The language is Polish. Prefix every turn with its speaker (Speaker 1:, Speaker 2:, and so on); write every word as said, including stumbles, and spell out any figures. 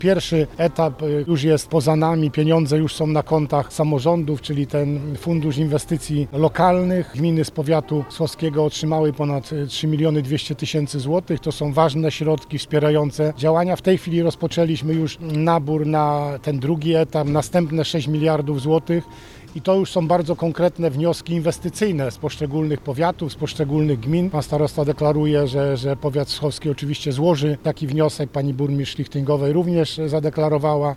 Speaker 1: Pierwszy etap już jest poza nami, pieniądze już są na kontach samorządów, czyli ten Fundusz Inwestycji Lokalnych. Gminy z powiatu słowskiego otrzymały ponad trzy miliony dwieście tysięcy złotych. To są ważne środki wspierające działania. W tej chwili rozpoczęliśmy już nabór na ten drugi etap, następne sześć miliardów złotych. I to już są bardzo konkretne wnioski inwestycyjne z poszczególnych powiatów, z poszczególnych gmin. Pan starosta deklaruje, że, że powiat wschowski oczywiście złoży taki wniosek. Pani burmistrz Lichtengowej również zadeklarowała.